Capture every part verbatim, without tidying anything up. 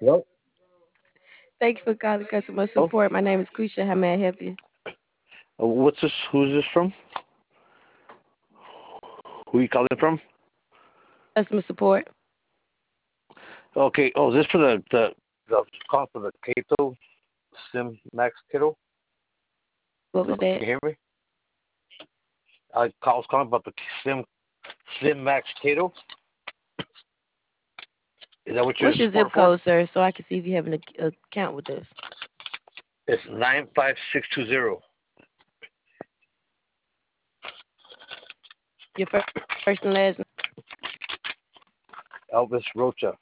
Hello? Thank you for calling customer Hello? support. My name is Quisha. How may I help you? Uh, what's this? Who's this from? Who are you calling from? Customer support. Okay. Oh, is this for the the the call for the Cato Sim Max Cato? What Hello? was that? Can you hear me? I call- was calling about the Sim Slim Max Cato. Is that what you're What's your zip support for? code, sir, so I can see if you have an ac- account with us? It's nine five six two zero. Your fir- first and last name? Elvis Rocha.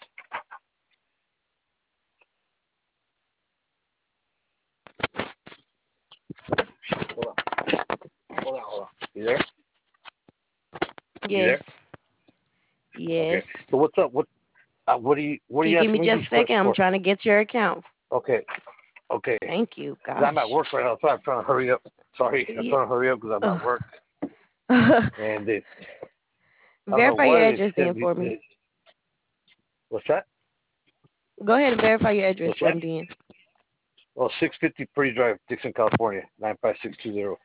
Hold on. Hold on. Hold on. You there? You Yes. there? Yes. Okay. So what's up? What uh, what do you what are Can you you give me asking me just these a second? questions I'm for? trying to get your account. Okay. Okay. Thank you. Because Gosh. I'm at work right now, so I'm trying to hurry up. Sorry, I'm Yeah. trying to hurry up because I'm at work. And they, I don't know Verify why your they address then sent me. for me. They, what's that? Go ahead and verify your address What's for that? me then. Well, six fifty Pretty Drive, Dixon, California, nine five six two zero.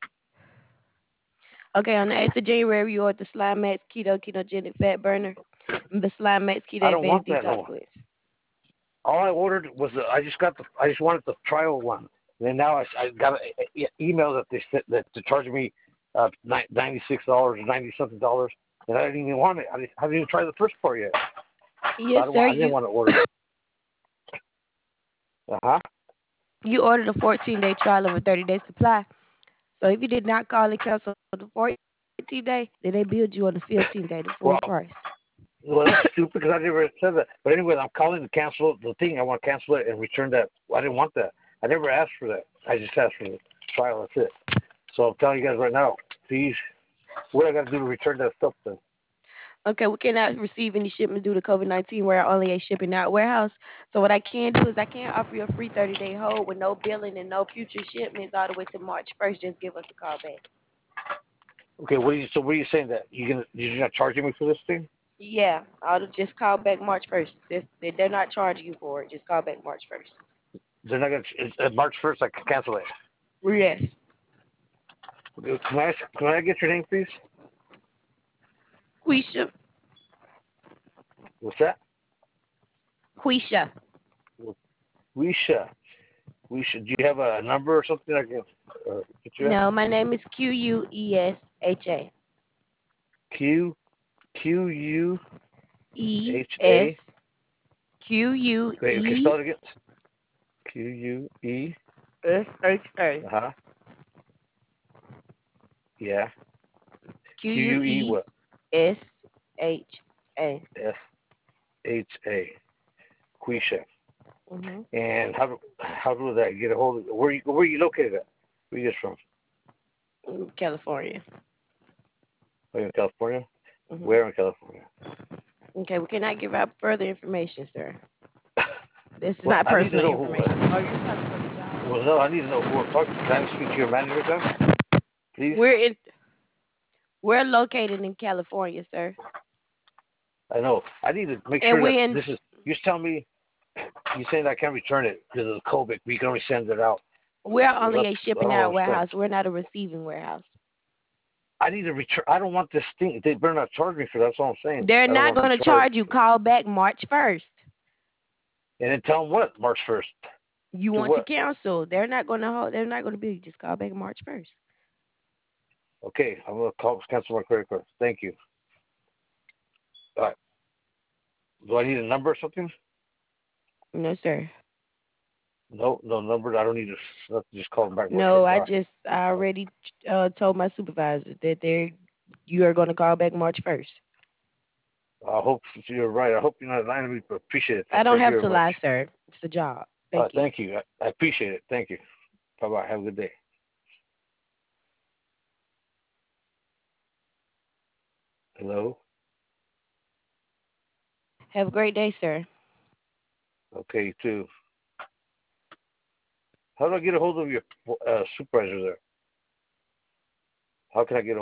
Okay, on the eighth of January, you ordered the Slide Max Keto Ketogenic Fat Burner and the Slide Max I Keto don't want Advanced that no Detox more. Cleanse. All I ordered was the, I just got the, I just wanted the trial one. And then now I, I got an email that they said that to charge me uh, ninety-six dollars or ninety something dollars. And I didn't even want it. I, didn't, I haven't even tried the first part yet. So Yes, I, don't sir. want, I didn't You want to order it. Uh huh. you ordered a fourteen day trial of a thirty day supply. So if you did not call and cancel the fourteen day, then they billed you on the fifteen day, the full Well, price. Well, that's stupid because I never said that. But anyway, I'm calling to cancel the thing. I want to cancel it and return that. I didn't want that. I never asked for that. I just asked for the trial. That's it. So I'm telling you guys right now, please, what I got to do to return that stuff then? Okay, we cannot receive any shipment due to COVID nineteen. We're only a shipping out warehouse. So what I can do is I can offer you a free thirty day hold with no billing and no future shipments all the way to March first. Just give us a call back. Okay, what are you? So what are you saying that you gonna you're not charging me for this thing? Yeah, I'll just call back March first. If they- they're not charging you for it, just call back March first. They're not gonna. It's, at March first, I can cancel it. Yes. Okay, Can I can I get your name, please? Quisha. What's that? Quisha. Weisha. Weisha. Do you have a number or something I can uh, get you at? No, my name is Q U E S H A. Q Q U E H S A. Q U Wait, okay, E spell it again. Q U E. S H A. Uh huh. Yeah. Q Q U U E E what? S H A. S H A. Quisha. Mhm. And how do how do that get a hold of? Where you where you located at? Where you just from? Mm, California. Are you in California? Mhm. Where in California? Okay, we cannot give out further information, sir. This is Well, not I need to personal know who. information. Are you calling for the job? Well, no, I need to know who I'm talking to. Can I speak to your manager then, please? We're in. We're located in California, sir, I know. I need to make and sure that we in. this is. You're telling me. You're saying I can't return it because of the COVID. We can only send it out. We're Well, only that's a I shipping don't out understand. warehouse. We're not a receiving warehouse. I need to return. I don't want this thing. They better not charge me for that. That's all I'm saying. They're I don't not want to going be to charged. charge you. Call back March first. And then tell them what March first. You To want to what? cancel? They're not going to hold. They're not going to be. Just call back March first. Okay, I'm gonna call cancel my credit card. Thank you. All right. Do I need a number or something? No, sir. No, no number. I don't need to. Just call them back March No, first. All I right. just I already uh, told my supervisor that they're you are going to call back March first. I hope you're right. I hope you're not lying to me, but appreciate it. I don't Thank you have very to much. lie, sir. It's a job. Uh, Thank you. thank you. I, I appreciate it. Thank you. Bye bye. Have a good day. Hello. Have a great day, sir. Okay, you too. How do I get a hold of your uh, supervisor there? How can I get a